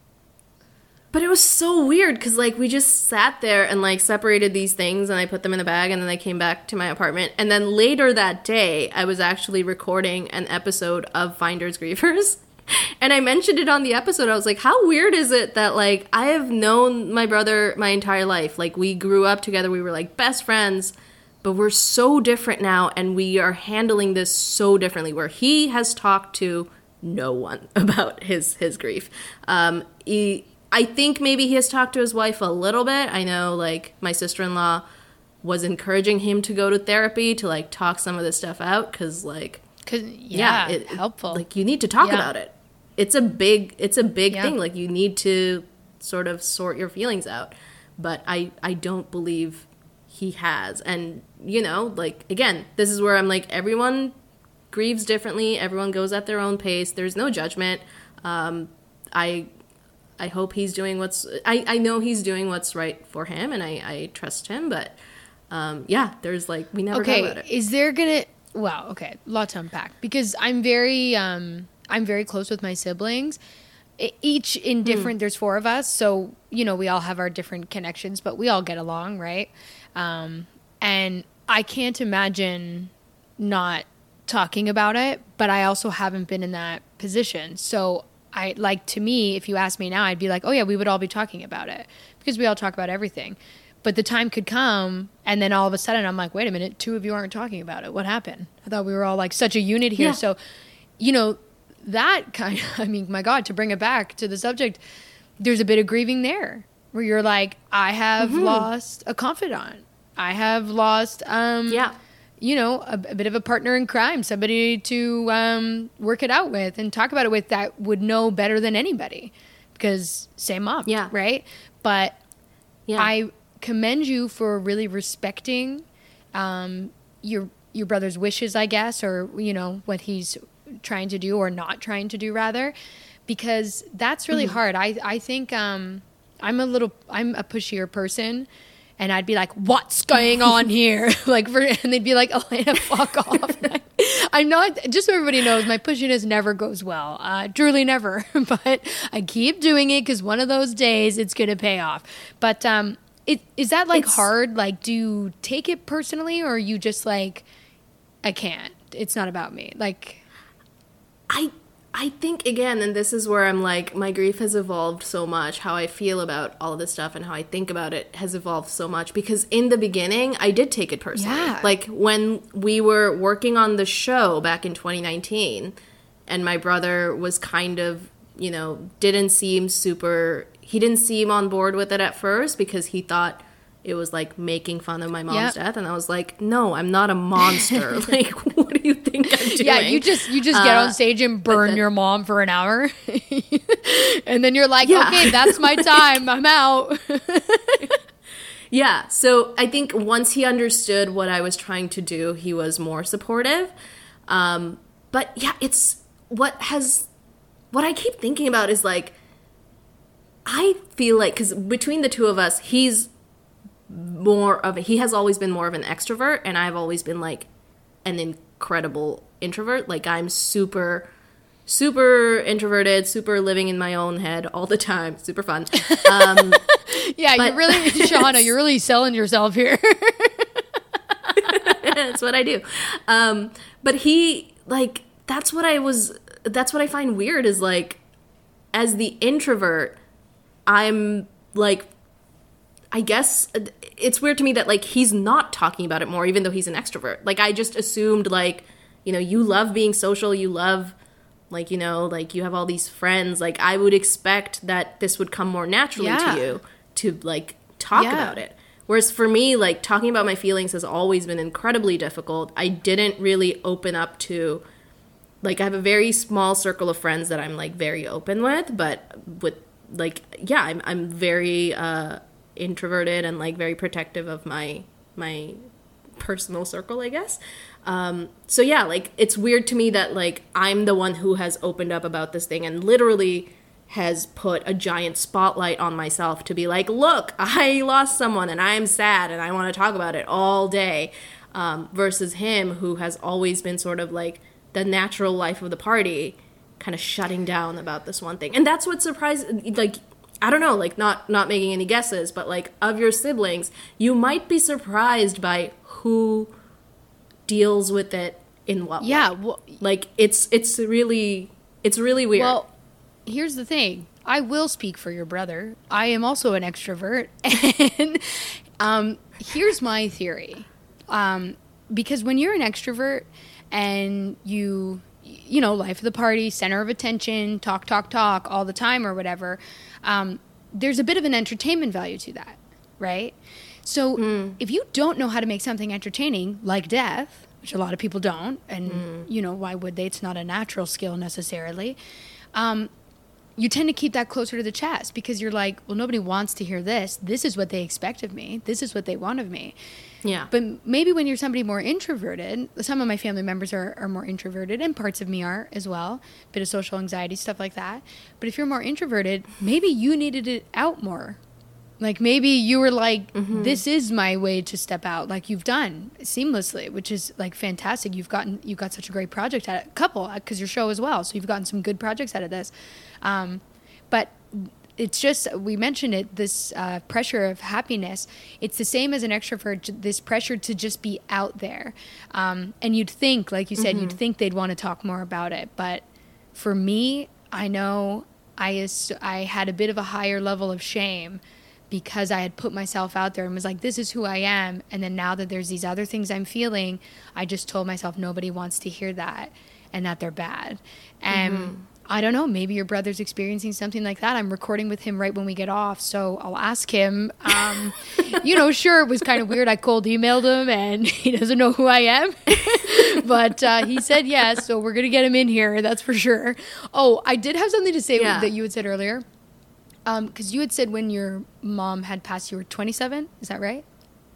But it was so weird because, like, we just sat there and, like, separated these things, and I put them in a bag, and then I came back to my apartment. And then later that day, I was actually recording an episode of Finders Grievers. And I mentioned it on the episode. I was like, how weird is it that, like, I have known my brother my entire life. Like, we grew up together. We were, like, best friends. But we're so different now, and we are handling this so differently, where he has talked to no one about his grief. I think maybe he has talked to his wife a little bit. I know, like, my sister-in-law was encouraging him to go to therapy to, like, talk some of this stuff out, because, like... it's helpful. Like, you need to talk about it. it's a big Yeah. thing. Like, you need to sort of sort your feelings out. But I don't believe he has. And, you know, like, again, this is where I'm like, everyone grieves differently. Everyone goes at their own pace. There's no judgment. I hope he's doing I know he's doing what's right for him, and I trust him. But, yeah, there's like, we never talk about it. Is there gonna, wow, okay, a lot to unpack, because I'm very close with my siblings, each in different, there's 4 of us, so, you know, we all have our different connections, but we all get along, right? And I can't imagine not talking about it, but I also haven't been in that position. So to me, if you ask me now, I'd be like, oh yeah, we would all be talking about it, because we all talk about everything. But the time could come, and then all of a sudden I'm like, wait a minute, 2 of you aren't talking about it. What happened? I thought we were all like such a unit here. Yeah. So, you know, that kind of, I mean, my God, to bring it back to the subject, there's a bit of grieving there where you're like, I have lost a confidant. I have lost, you know, a bit of a partner in crime, somebody to work it out with and talk about it with that would know better than anybody, because same mom, right? But I commend you for really respecting your brother's wishes, I guess, or, you know, what he's trying to do or not trying to do, rather, because that's really hard. I think I'm a pushier person, and I'd be like, what's going on here? And they'd be like, Elena, fuck off. I'm not, just so everybody knows, my pushiness never goes well. Truly never. But I keep doing it because one of those days it's going to pay off. But is that like hard? Like, do you take it personally, or are you just like, I can't, it's not about me? Like, I think, again, and this is where I'm like, my grief has evolved so much. How I feel about all of this stuff and how I think about it has evolved so much, because in the beginning, I did take it personally. Yeah. Like, when we were working on the show back in 2019, and my brother was kind of, you know, didn't seem on board with it at first, because he thought it was like making fun of my mom's death, and I was like, no, I'm not a monster. Like, what do you think I'm doing? yeah, you just get on stage and burn your mom for an hour, and then you're like, okay, that's my time, I'm out. Yeah, so I think once he understood what I was trying to do, he was more supportive. But yeah, it's what I keep thinking about is like, I feel like, because between the 2 of us, he has always been more of an extrovert, and I've always been like an incredible introvert. Like, I'm super, super introverted, super living in my own head all the time, super fun. Yeah, you're really, Shauna, you're really selling yourself here. That's what I do. But he, like, that's what I find weird, is like, as the introvert, I'm like, I guess it's weird to me that, like, he's not talking about it more, even though he's an extrovert. Like, I just assumed, like, you know, you love being social, you love, like, you know, like, you have all these friends. Like, I would expect that this would come more naturally to you to, like, talk about it. Whereas for me, like, talking about my feelings has always been incredibly difficult. I didn't really open up to, like, I have a very small circle of friends that I'm, like, very open with, but with, like, yeah, I'm very introverted and, like, very protective of my personal circle, I guess. So yeah, like, it's weird to me that, like, I'm the one who has opened up about this thing and literally has put a giant spotlight on myself to be like, look, I lost someone and I'm sad and I want to talk about it all day, versus him, who has always been sort of like the natural life of the party, kind of shutting down about this one thing. And that's what surprised, like, I don't know, like, not making any guesses, but, like, of your siblings, you might be surprised by who deals with it in what way. Yeah, well, like, it's really weird. Well, here's the thing. I will speak for your brother. I am also an extrovert, and here's my theory. Because when you're an extrovert and you know, life of the party, center of attention, talk all the time or whatever, there's a bit of an entertainment value to that, right? So if you don't know how to make something entertaining, like death, which a lot of people don't, and, you know, why would they? It's not a natural skill necessarily. you tend to keep that closer to the chest because you're like, well, nobody wants to hear this. This is what they expect of me. This is what they want of me. Yeah. But maybe when you're somebody more introverted, some of my family members are more introverted, and parts of me are as well, bit of social anxiety, stuff like that. But if you're more introverted, maybe you needed it out more. Like maybe you were like, this is my way to step out, like you've done seamlessly, which is like fantastic. You got such a great project at it, couple, because your show as well. So you've gotten some good projects out of this. But it's just, we mentioned it, this pressure of happiness. It's the same as an extrovert, this pressure to just be out there. And you'd think, like you said, you'd think they'd want to talk more about it. But for me, I know I had a bit of a higher level of shame because I had put myself out there and was like, this is who I am. And then now that there's these other things I'm feeling, I just told myself nobody wants to hear that and that they're bad. And I don't know, maybe your brother's experiencing something like that. I'm recording with him right when we get off, so I'll ask him. Sure, it was kind of weird. I cold emailed him and he doesn't know who I am. But he said yes, so we're going to get him in here, that's for sure. Oh, I did have something to say that you had said earlier. Because you had said when your mom had passed, you were 27. Is that right?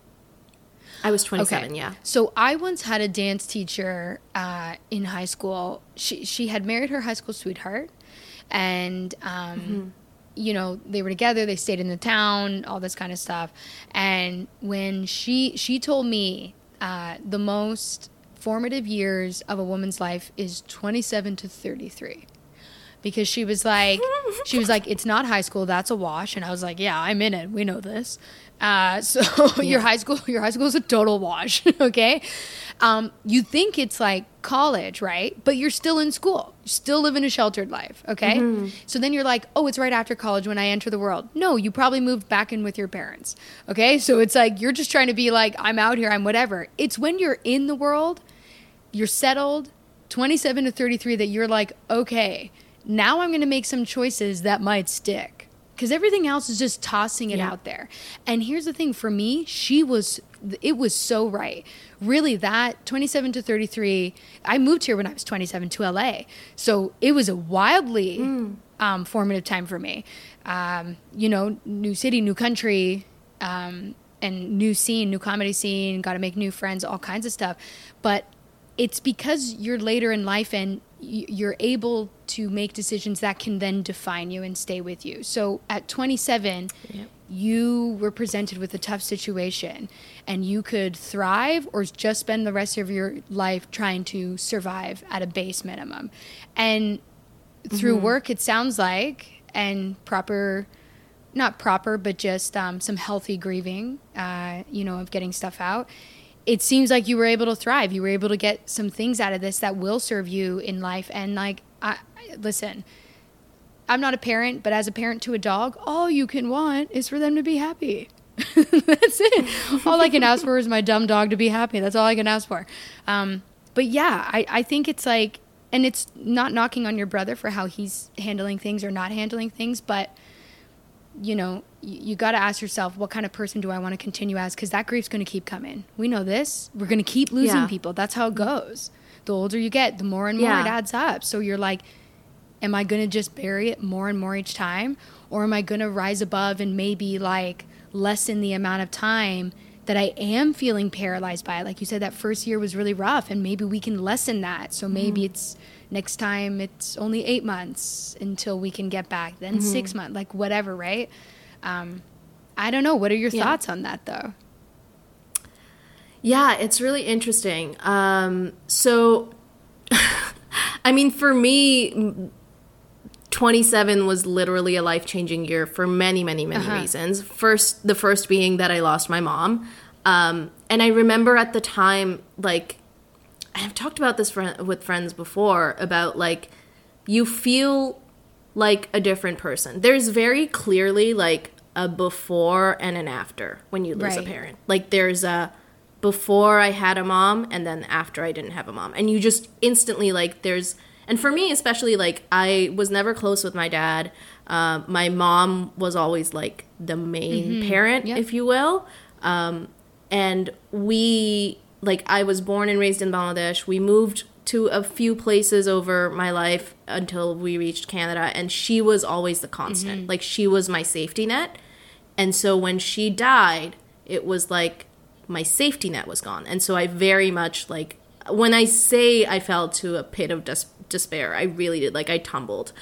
I was 27, okay. Yeah. So I once had a dance teacher in high school. She had married her high school sweetheart. And, they were together. They stayed in the town, all this kind of stuff. And when she told me the most formative years of a woman's life is 27 to 33. Because she was like, it's not high school, that's a wash. And I was like, yeah, I'm in it. We know this. Your high school is a total wash. Okay. You think it's like college, right? But you're still in school. You still live in a sheltered life. Okay. So then you're like, oh, it's right after college when I enter the world. No, you probably moved back in with your parents. Okay. So it's like, you're just trying to be like, I'm out here, I'm whatever. It's when you're in the world, you're settled, 27 to 33, that you're like, okay, now I'm going to make some choices that might stick. Because everything else is just tossing it out there. And here's the thing. For me, it was so right. Really, that 27 to 33, I moved here when I was 27 to LA. So it was a wildly formative time for me. New city, new country, and new scene, new comedy scene, got to make new friends, all kinds of stuff. But it's because you're later in life and you're able to make decisions that can then define you and stay with you. So at 27, you were presented with a tough situation and you could thrive or just spend the rest of your life trying to survive at a base minimum. And through work, it sounds like, and not proper, but just some healthy grieving, of getting stuff out, it seems like you were able to thrive. You were able to get some things out of this that will serve you in life. And listen, I'm not a parent, but as a parent to a dog, all you can want is for them to be happy. That's it. All I can ask for is my dumb dog to be happy. That's all I can ask for. But yeah, I think it's like, and it's not knocking on your brother for how he's handling things or not handling things, but you got to ask yourself, what kind of person do I want to continue as? Because that grief's going to keep coming. We know this. We're going to keep losing people. That's how it goes. The older you get, the more and more it adds up. So you're like, am I going to just bury it more and more each time? Or am I going to rise above and maybe like lessen the amount of time that I am feeling paralyzed by? Like you said, that first year was really rough and maybe we can lessen that. So maybe it's next time it's only 8 months until we can get back, then 6 months, like whatever, right? I don't know. What are your thoughts on that, though? Yeah, it's really interesting. So, I mean, for me, 27 was literally a life-changing year for many, many, many reasons. The first being that I lost my mom. And I remember at the time, like, I've talked about this with friends before, about, like, you feel like a different person. There's very clearly, like, a before and an after when you lose a parent. Like, there's a before I had a mom and then after I didn't have a mom. And you just instantly, like, there's... And for me, especially, like, I was never close with my dad. My mom was always, like, the main parent, if you will. And we... Like, I was born and raised in Bangladesh. We moved to a few places over my life until we reached Canada, and she was always the constant. Like, she was my safety net. And so when she died, it was like my safety net was gone. And so I very much, like, when I say I fell to a pit of despair, I really did. Like, I tumbled.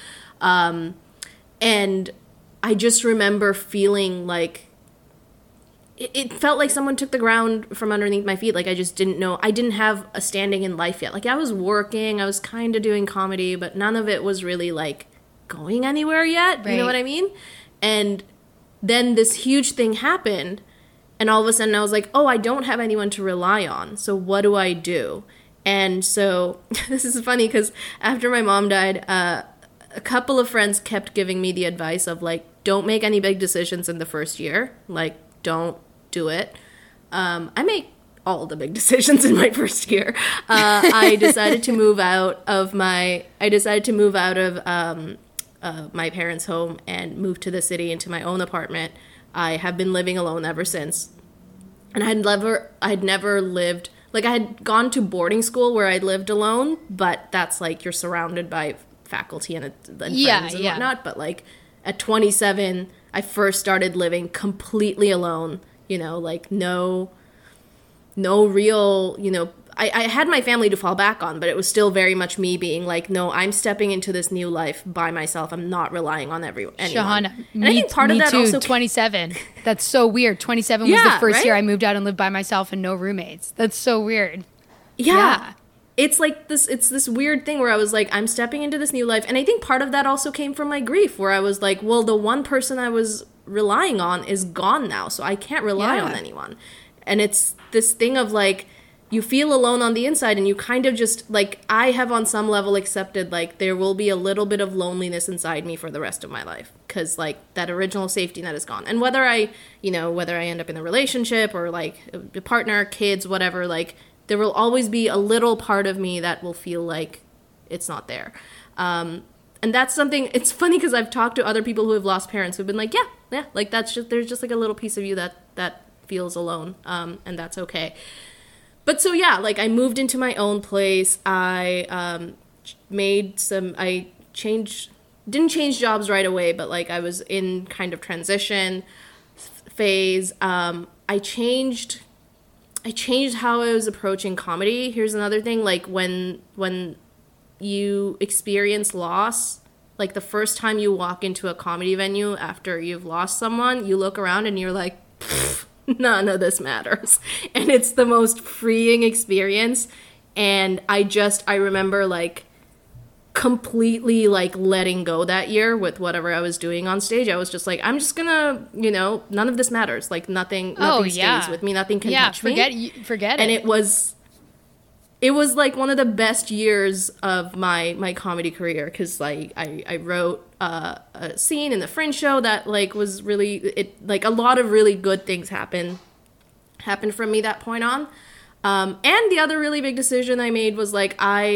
And I just remember feeling like it felt like someone took the ground from underneath my feet. Like, I just didn't know. I didn't have a standing in life yet. Like, I was working. I was kind of doing comedy, but none of it was really, like, going anywhere yet. Right. You know what I mean? And then this huge thing happened, and all of a sudden I was like, oh, I don't have anyone to rely on. So what do I do? And so this is funny because after my mom died, a couple of friends kept giving me the advice of, like, don't make any big decisions in the first year. Like, don't do it. I make all the big decisions in my first year. I decided to move out of my parents' home and move to the city into my own apartment. I have been living alone ever since. And I'd never lived, like, I had gone to boarding school where I lived alone, but that's like you're surrounded by faculty and friends and whatnot. But, like, at 27, I first started living completely alone, you know, like no real, you know, I had my family to fall back on, but it was still very much me being like, no, I'm stepping into this new life by myself. I'm not relying on anyone. Shahana, and I think part of that too, also 27. That's so weird. 27 was the first year I moved out and lived by myself and no roommates. That's so weird. Yeah. It's like this, it's this weird thing where I was like, I'm stepping into this new life. And I think part of that also came from my grief, where I was like, well, the one person I was relying on is gone now, so I can't rely on anyone. And it's this thing of, like, you feel alone on the inside, and you kind of just, like, I have on some level accepted, like, there will be a little bit of loneliness inside me for the rest of my life, because, like, that original safety net is gone. And whether I end up in a relationship or, like, a partner, kids, whatever, like, there will always be a little part of me that will feel like it's not there. And that's something, it's funny because I've talked to other people who have lost parents who've been like, yeah, like, that's just, there's just, like, a little piece of you that feels alone, and that's okay. But so, yeah, like, I moved into my own place. I didn't change jobs right away, but, like, I was in kind of transition phase. I changed how I was approaching comedy. Here's another thing, like, when you experience loss, like, the first time you walk into a comedy venue after you've lost someone, you look around and you're like, none of this matters. And it's the most freeing experience. And I remember, like, completely, like, letting go that year with whatever I was doing on stage. I was just like, I'm just gonna, you know, none of this matters. Like, nothing stays with me. Nothing can touch me. Forget it. And it was like one of the best years of my comedy career, because, like, I wrote a scene in the Fringe show that, like, was really, like, a lot of really good things happened from me that point on. And the other really big decision I made was, like,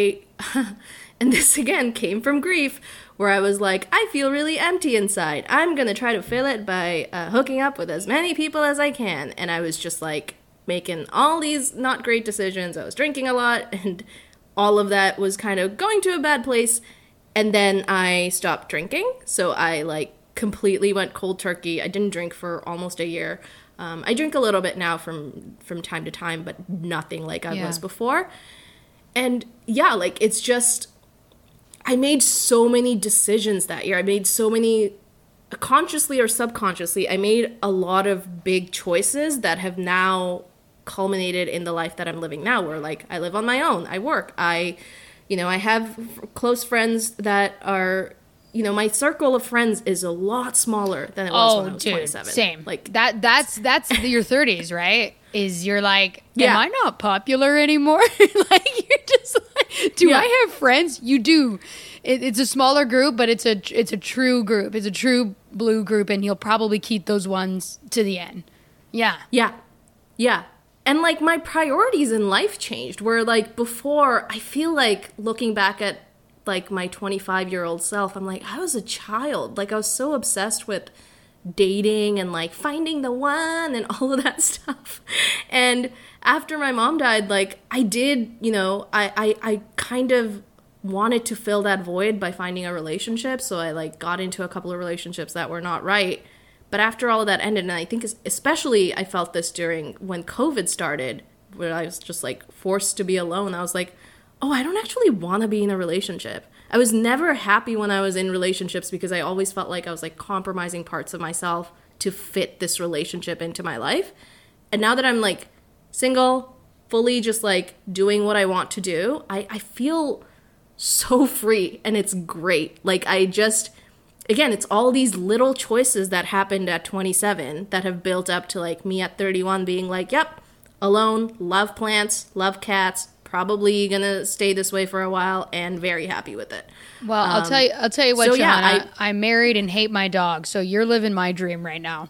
and this again came from grief, where I was like, I feel really empty inside. I'm gonna try to fill it by hooking up with as many people as I can. And I was just, like, making all these not great decisions. I was drinking a lot, and all of that was kind of going to a bad place. And then I stopped drinking, so I, like, completely went cold turkey. I didn't drink for almost a year. I drink a little bit now from time to time, but nothing like I was before. And yeah, like, it's just, I made so many decisions that year. I made so many, consciously or subconsciously, I made a lot of big choices that have now culminated in the life that I'm living now, where, like, I live on my own, I work, I have close friends that are, you know, my circle of friends is a lot smaller than it was when I was 27. Same. Like, that's your 30s, right? Is you're like, am I not popular anymore? Like, you're just like, do I have friends? You do. It's a smaller group, but it's a true group. It's a true blue group, and you'll probably keep those ones to the end. Yeah. And, like, my priorities in life changed, where, like, before, I feel like, looking back at, like, my 25-year-old self, I'm like, I was a child. Like, I was so obsessed with dating and like finding the one and all of that stuff. And after my mom died, like I did, you know, I kind of wanted to fill that void by finding a relationship. So I like got into a couple of relationships that were not right. But after all of that ended, and I think especially I felt this during when COVID started, where I was just like forced to be alone. I was like, oh, I don't actually want to be in a relationship. I was never happy when I was in relationships because I always felt like I was like compromising parts of myself to fit this relationship into my life. And now that I'm like single, fully just like doing what I want to do, I feel so free, and it's great. Like I just, again, it's all these little choices that happened at 27 that have built up to like me at 31 being like, yep, alone, love plants, love cats, probably gonna stay this way for a while, and very happy with it. Well, I'll tell you what, so Johanna, yeah, I'm married and hate my dog, so you're living my dream right now.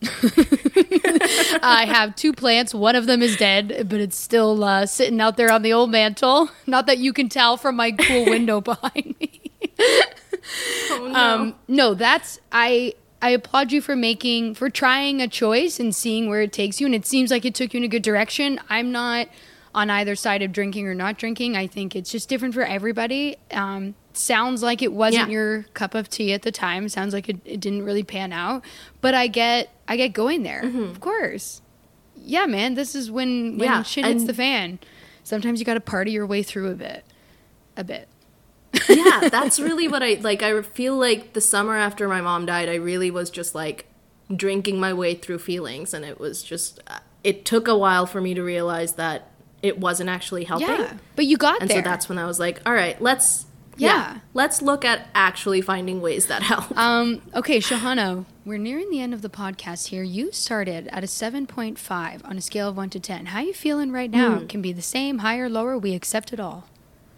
I have 2 plants. One of them is dead, but it's still sitting out there on the old mantle. Not that you can tell from my cool window behind me. Oh, no. No, that's I applaud you for trying a choice and seeing where it takes you, and it seems like it took you in a good direction. I'm not on either side of drinking or not drinking. I think it's just different for everybody. Sounds like it wasn't your cup of tea at the time. Sounds like it didn't really pan out. But I get going there. Of course. Yeah, man. This is when shit hits the fan. Sometimes you got to party your way through a bit. Yeah, that's really what I like. I feel like the summer after my mom died, I really was just like drinking my way through feelings. And it was just, it took a while for me to realize that it wasn't actually helping. Yeah, but you got and there. So that's when I was like, all right, let's look at actually finding ways that help. Okay, Shahana, we're nearing the end of the podcast here. You started at a 7.5 on a scale of 1 to 10. How are you feeling right now? It can be the same, higher, lower. We accept it all.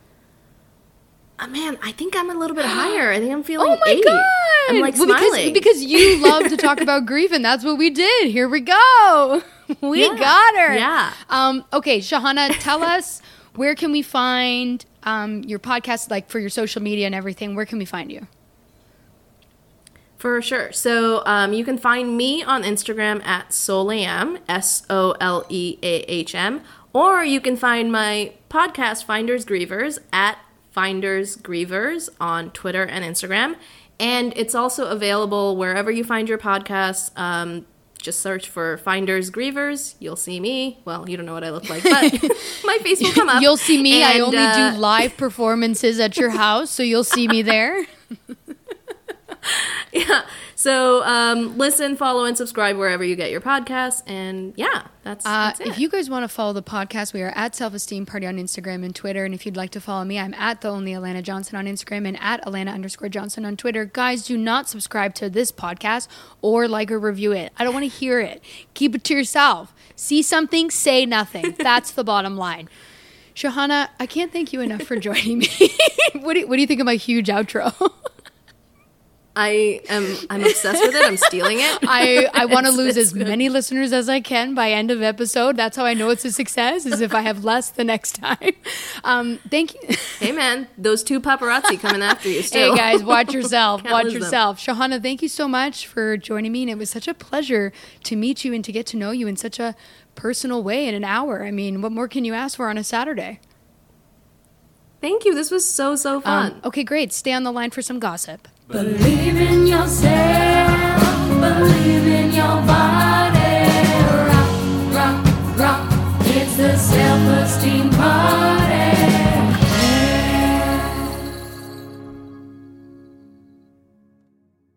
Man, I think I'm a little bit higher. I think I'm feeling 8. Oh my God! I'm like smiling. Because you love to talk about grief, and that's what we did. Here we go. We got her. Yeah. Okay, Shahana, tell us, where can we find your podcast, like for your social media and everything? Where can we find you? For sure. So you can find me on Instagram at Soleam, Soleahm, or you can find my podcast, Finders Grievers, at Finders Grievers on Twitter and Instagram. And it's also available wherever you find your podcasts. Just search for Finders Grievers. You'll see me. Well, you don't know what I look like, but my face will come up. You'll see me. And, I only do live performances at your house, so you'll see me there. Yeah. So listen, follow, and subscribe wherever you get your podcasts. And yeah, that's it. If you guys want to follow the podcast, we are at Self-Esteem Party on Instagram and Twitter. And if you'd like to follow me, I'm at the only Alana Johnson on Instagram and at Alana_Johnson on Twitter. Guys, do not subscribe to this podcast or like or review it. I don't want to hear it. Keep it to yourself. See something, say nothing. That's the bottom line. Shahana, I can't thank you enough for joining me. What do you think of my huge outro? I'm obsessed with it. I'm stealing it. I want to lose as many listeners as I can by end of episode. That's how I know it's a success, is if I have less the next time. Thank you. Hey, man, those 2 paparazzi coming after you still. Hey, guys, watch yourself. Can't Watch lose them. yourself. Shahana, thank you so much for joining me. And it was such a pleasure to meet you and to get to know you in such a personal way in an hour. I mean, what more can you ask for on a Saturday? Thank you. This was so fun. Okay, great. Stay on the line for some gossip. Believe in yourself, believe in your body. Rock, rock, rock. It's the self-esteem party.